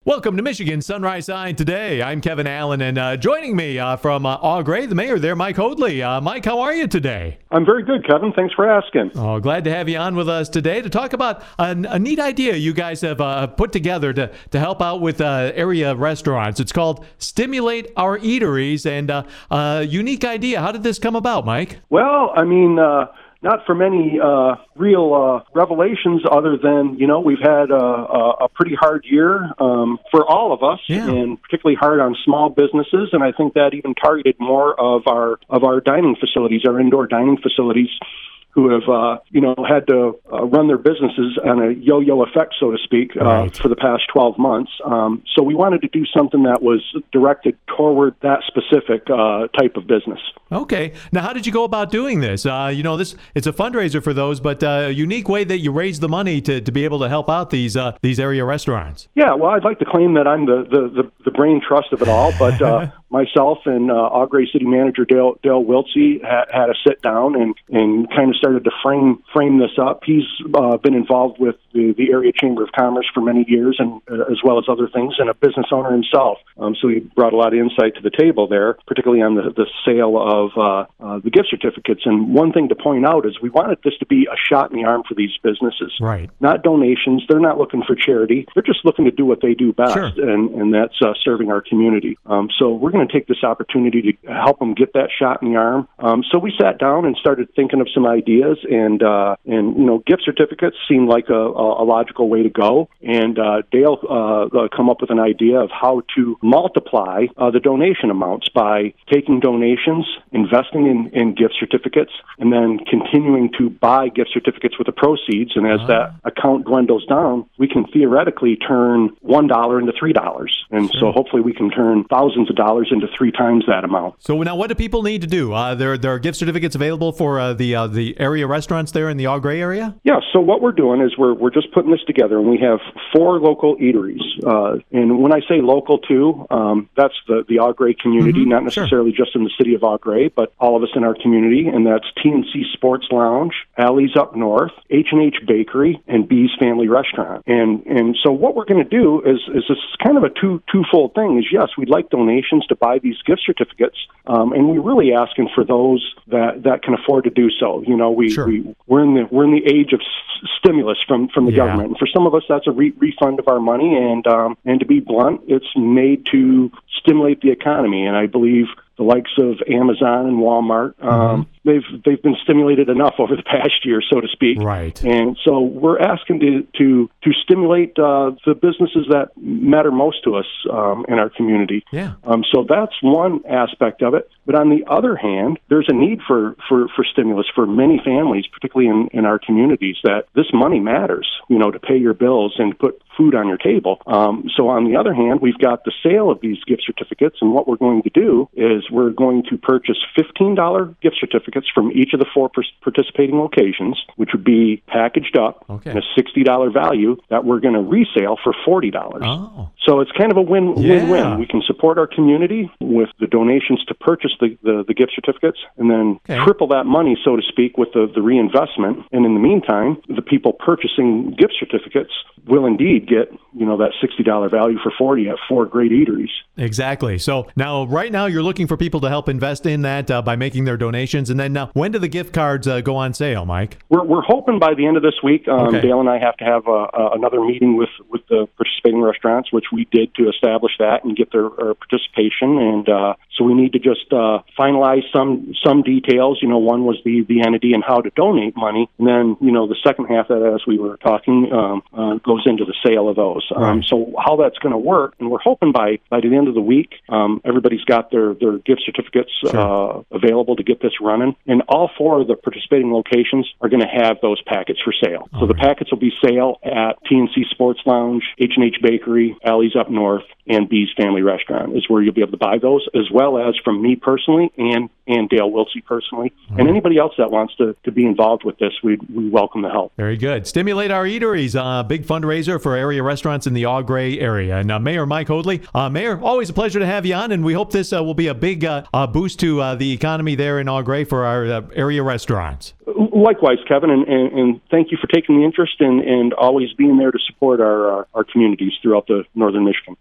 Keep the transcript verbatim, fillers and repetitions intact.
Welcome to Michigan Sunrise Sign Today. I'm Kevin Allen, and uh, joining me uh, from uh, Au Gres, the mayor there, Mike Hoadley. Uh, Mike, how are you today? I'm very good, Kevin. Thanks for asking. Oh, glad to have you on with us today to talk about a, a neat idea you guys have uh, put together to, to help out with uh, area restaurants. It's called Stimulate Our Eateries, and uh, a unique idea. How did this come about, Mike? Well, I mean... Uh, Not for many uh, real uh, revelations other than, you know, we've had a, a, a pretty hard year um, for all of us, yeah. and particularly hard on small businesses. And I think that even targeted more of our of our dining facilities, our indoor dining facilities, who have, uh, you know, had to uh, run their businesses on a yo-yo effect, so to speak, uh, right. for the past twelve months. Um, so we wanted to do something that was directed toward that specific uh, type of business. Okay. Now, how did you go about doing this? Uh, you know, this it's a fundraiser for those, but uh, a unique way that you raise the money to, to be able to help out these uh, these area restaurants. Yeah, well, I'd like to claim that I'm the, the, the, the brain trust of it all, but uh, myself and uh, Au Gres City Manager Dale, Dale Wiltsey had, had a sit down and, and kind of started to frame frame this up. He's uh, been involved with the, the Area Chamber of Commerce for many years, and uh, as well as other things, and a business owner himself. Um, so he brought a lot of insight to the table there, particularly on the, the sale of uh, uh, the gift certificates. And one thing to point out is we wanted this to be a shot in the arm for these businesses. Right. Not donations. They're not looking for charity. They're just looking to do what they do best, Sure. and, and that's uh, serving our community. Um, so we're going to take this opportunity to help them get that shot in the arm. Um, so we sat down and started thinking of some ideas, and uh, and you know, gift certificates seemed like a, a logical way to go. And uh, Dale uh, come up with an idea of how to multiply uh, the donation amounts by taking donations, investing in, in gift certificates, and then continuing to buy gift certificates with the proceeds. And as uh-huh. that account dwindles down, we can theoretically turn one dollar into three dollars. And sure. so hopefully we can turn thousands of dollars into three times that amount. So now what do people need to do? Uh, there, there are gift certificates available for uh, the uh, the area restaurants there in the Au Gres area? Yeah, so what we're doing is we're we're just putting this together, and we have four local eateries. Uh, and when I say local, too, um, that's the, the Au Gres community, mm-hmm. not necessarily sure. just in the city of Au Gres, but all of us in our community, and that's T and C Sports Lounge, Alley's Up North, H and H Bakery, and B's Family Restaurant. And and so what we're going to do is is this kind of a two twofold thing. Is yes, we'd like donations to buy these gift certificates, um, and we're really asking for those that, that can afford to do so. You know, we, sure. we we're in the we're in the age of s- stimulus from from the yeah. government, and for some of us, that's a re- refund of our money. And um, and to be blunt, it's made to stimulate the economy, and I believe the likes of Amazon and Walmart, um, mm-hmm. they've they've been stimulated enough over the past year, so to speak. Right. And so we're asking to to, to stimulate uh, the businesses that matter most to us um, in our community. Yeah. Um, so that's one aspect of it. But on the other hand, there's a need for, for, for stimulus for many families, particularly in, in our communities, that this money matters, you know, to pay your bills and put food on your table. Um, so on the other hand, we've got the sale of these gift certificates, and what we're going to do is we're going to purchase fifteen dollars gift certificates from each of the four per- participating locations, which would be packaged up okay. in a sixty dollars value that we're going to resale for forty dollars. Oh. So it's kind of a win, Yeah. win-win. We can support our community with the donations to purchase the, the, the gift certificates, and then okay. triple that money, so to speak, with the, the reinvestment. And in the meantime, the people purchasing gift certificates will indeed get, you know, that sixty dollars value for forty at four great eateries. Exactly. So now, right now, you're looking for people to help invest in that uh, by making their donations. And then now, when do the gift cards uh, go on sale, Mike? We're we're hoping by the end of this week. Um, okay. Dale and I have to have uh, uh, another meeting with, with the participating restaurants, which we did to establish that and get their uh, participation. And uh, so we need to just uh, finalize some some details. You know, one was the, the entity and how to donate money. And then, you know, the second half of that, as we were talking, um, uh, goes into the sale of those. Um, right. So how that's going to work, and we're hoping by, by the end of the week, um, everybody's got their, their gift certificates sure. uh, available to get this running. And all four of the participating locations are going to have those packets for sale. All so the right. packets will be sale at T and C Sports Lounge, H and H Bakery, Alley's Up North, and B's Family Restaurant is where you'll be able to buy those, as well as from me personally and, and Dale Wiltsey personally. All and right. anybody else that wants to, to be involved with this, we we welcome the help. Very good. Stimulate Our Eateries, a uh, big fundraiser for area restaurants in the Au Gres area. And uh, Mayor Mike Hoadley, uh, Mayor, always a pleasure to have you on, and we hope this uh, will be a big uh, uh, boost to uh, the economy there in Au Gres for our uh, area restaurants. Likewise, Kevin, and, and, and thank you for taking the interest and, and always being there to support our, uh, our communities throughout the northern Michigan.